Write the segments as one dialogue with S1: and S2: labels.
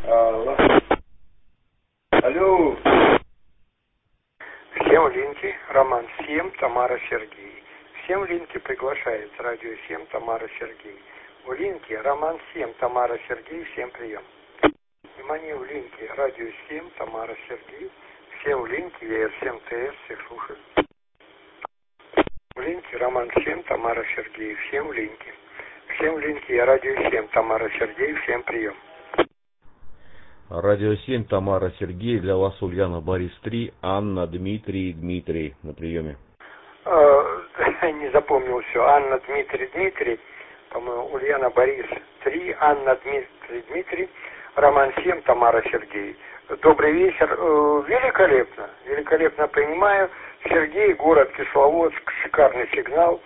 S1: Алло. Алло. Всем линки, Роман 7, Тамара Сергей. Всем линки приглашает радио 7, Тамара Сергей. У линки Роман 7, Тамара Сергей, всем прием. Внимание, у линки радио 7, Тамара Сергей. Все в линке, ЕР7 ТС, всех слушаю. В линке Роман 7, Тамара Сергей, всем в линке. Всем в линке, я радио 7, Тамара Сергей, всем прием.
S2: Радио 7, Тамара Сергей, для вас Ульяна Борис 3, Анна, Дмитрий на приеме.
S1: Не запомнил все. Анна, Дмитрий, по-моему, Ульяна Борис 3, Анна, Дмитрий, Роман 7, Тамара Сергей. Добрый вечер. Великолепно принимаю. Сергей, город Кисловодск, шикарный сигнал.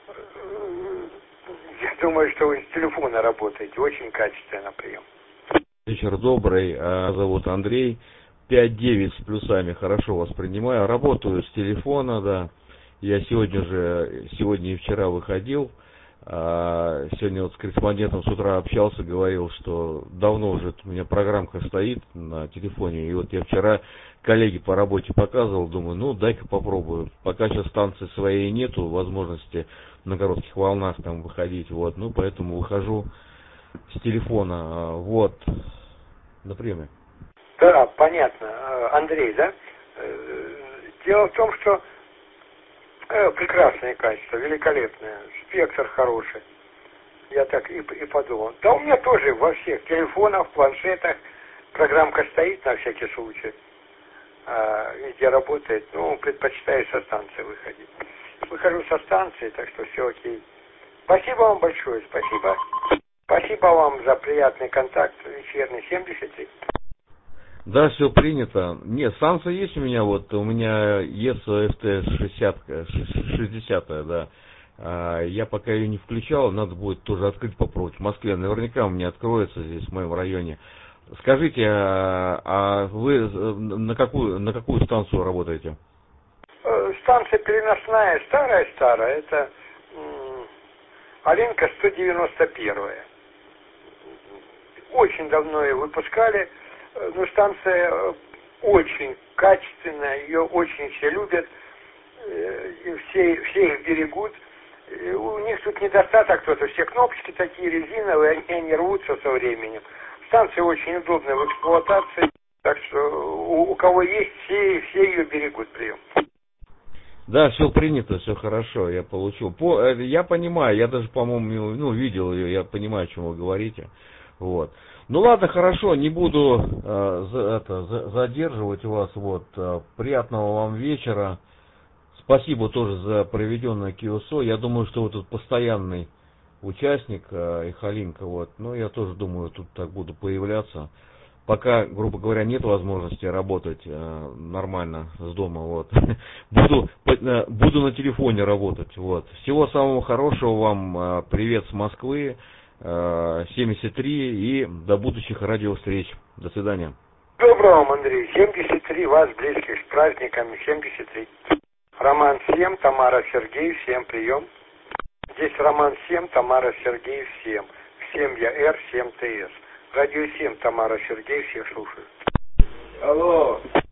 S1: Я думаю, что вы с телефона работаете, очень качественно прием.
S2: Вечер добрый, зовут Андрей, 5-9 с плюсами, хорошо вас принимаю, работаю с телефона, да, я сегодня и вчера выходил, сегодня вот с корреспондентом с утра общался, говорил, что давно уже у меня программка стоит на телефоне, и вот я вчера коллеге по работе показывал, думаю, ну дай-ка попробую, пока сейчас станции своей нету, возможности на коротких волнах там выходить, вот, ну поэтому выхожу с телефона, вот, на приеме.
S1: Да, понятно. Андрей, да? Дело в том, что прекрасное качество, великолепное, спектр хороший. Я так и подумал. Да у меня тоже во всех телефонах, планшетах программка стоит на всякий случай. Везде работает, ну, предпочитаю со станции выходить. Выхожу со станции, так что все окей. Спасибо вам большое, спасибо. Спасибо вам за приятный контакт вечерний, 73.
S2: Да, все принято. Нет, станция есть у меня, вот у меня ЕС-ФТ 60, да. Я пока ее не включал, надо будет тоже открыть, попробовать. В Москве наверняка у меня откроется здесь, в моем районе. Скажите, а вы на какую станцию работаете?
S1: Станция переносная, старая, это Алинка 191. Очень давно ее выпускали, но станция очень качественная, ее очень все любят, и все их берегут. И у них тут недостаток кто-то, все кнопочки такие резиновые, они рвутся со временем. Станция очень удобная в эксплуатации, так что у кого есть, все ее берегут, прием.
S2: Да, все принято, все хорошо, я получил. Я понимаю, я даже, по-моему, видел ее, я понимаю, о чем вы говорите. Вот. Ну ладно, хорошо, не буду задерживать вас. Вот. Приятного вам вечера. Спасибо тоже за проведенное КИОСО. Я думаю, что вы тут постоянный участник Ихалинка. Вот. Ну, я тоже думаю, тут так буду появляться. Пока, грубо говоря, нет возможности работать нормально с дома, вот. Буду на телефоне работать, вот. Всего самого хорошего вам, привет с Москвы, 73, и до будущих радиовстреч. До свидания.
S1: Доброго вам, Андрей, 73, вас близких с праздниками, 73. Роман 7, Тамара Сергей, всем прием. Здесь Роман 7, Тамара Сергей, всем. Всем я Р7 ТС. Радио 7, Тамара Сергей, всех слушаю. Алло.